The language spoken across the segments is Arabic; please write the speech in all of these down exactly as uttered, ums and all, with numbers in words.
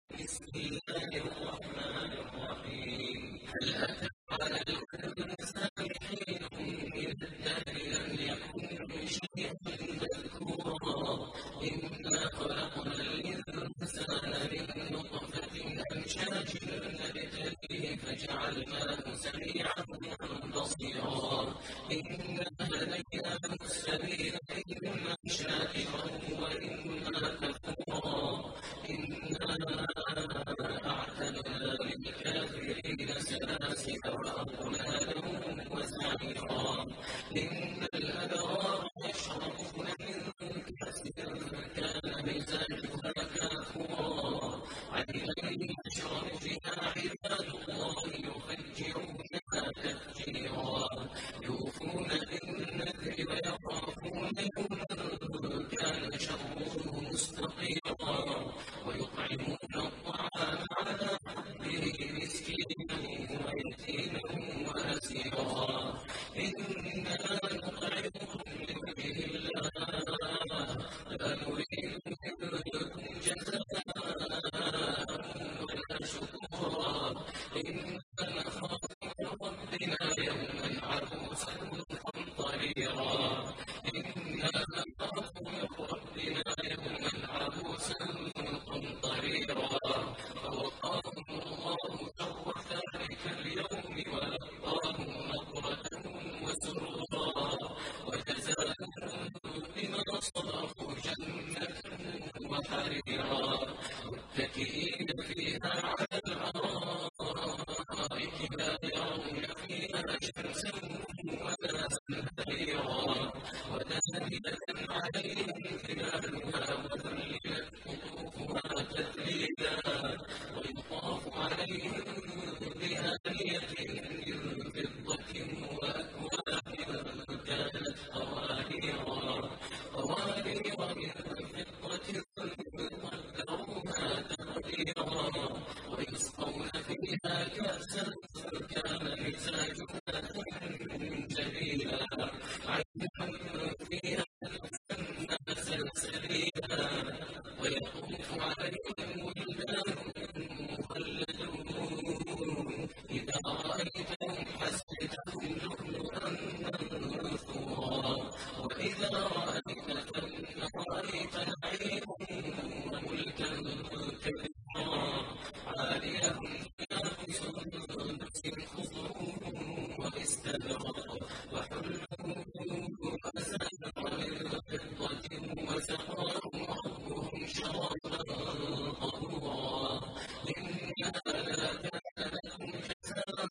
بسم الله الرحمن الرحيم هل أتى على الإنسان حين من الدهر لم يكن شيئا مذكورا إنا خلقنا الإنسان من نطفة أمشاج نبتليه فجعلناه سميعا بصيرا إنا هديناه السبيل إما شاكرا وإما كفورا إنا أعتدنا للكافرين سلاسل وأغلالا وسعيرا إن الأبرار يشربون من كأس كان مزاجها كافورا عينا يشرب بها عباد الله يفجرونها تفجيرا يوفون بالنذر ويخافون يوما كان شره مستطيرا ويطعمون الطعام على حبه مسكينا ويتيما وأسيرا إنما نطعمكم لوجه الله لا نريد منكم جزاء ولا شكورا إنا نخاف من ربنا يوما عبوسا قمطريرا إنا نخاف من ربنا يوما عبوسا قمطريرا فوقاهم الله شر ذلك اليوم ولقاهم نضرة وسرورا وجزاهم بما صبروا جنة وحريرا متكئين فيها على الأرائك لا يرون فيها شمسا ولا زمهريرا ودانية عليهم ظلالها وذللت قطوفها تذليلا ويطاف عليهم بآنية من فضة وأكواب كانت قواريرا قوارير من فضة قدروها تقديرا ويسقون فيها كأسا كان مزاجها زنجبيلا عينا فيها تسمى سلسبيلا ويطوف عليهم ولدان مخلدون إذا رأيتهم حسبتهم لؤلؤا منثورا وإذا رأيت ثم رأيت نعيما وملكا كبيرا عاليهم ثياب سندس خضر واستبرق وحلوا أساور من فضة وسقاهم ربهم شرابا طهورا إنها لا كان لكم جزاء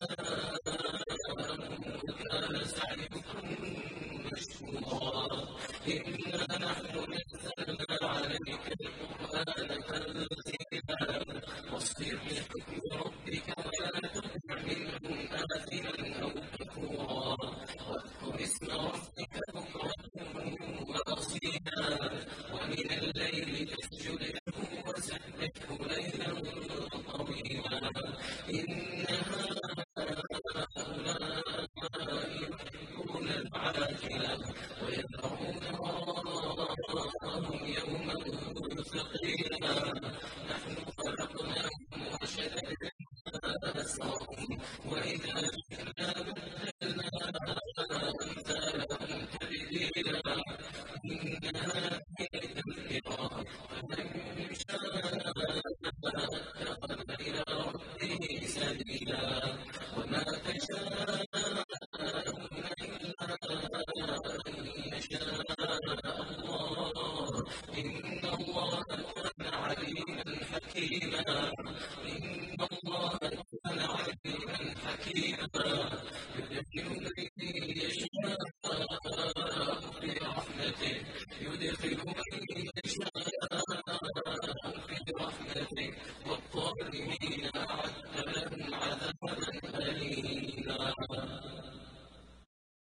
كان سعيكم مشكورا إنا نحن نزلنا عليك القرآن تنزيلا واصبر لحكم ربك ولا تطع منهم آثما أو كفورا واذكر اسم ربك بكرة وأصيلا ومن الليل فاسجد له وسبحه ليلا طويلا إن هؤلاء يحبون العاجلة ويذرون وراءهم يوما ثقيلا نحن خلقناهم وشددنا أسرهم وإذا جئنا بدلنا أمثالهم تبديلا إن هذه تذكرة فمن شاء اتخذ إلى ربه سبيلا وما تشاءون إلا أن يشاء الله إن الله كان عليما حكيما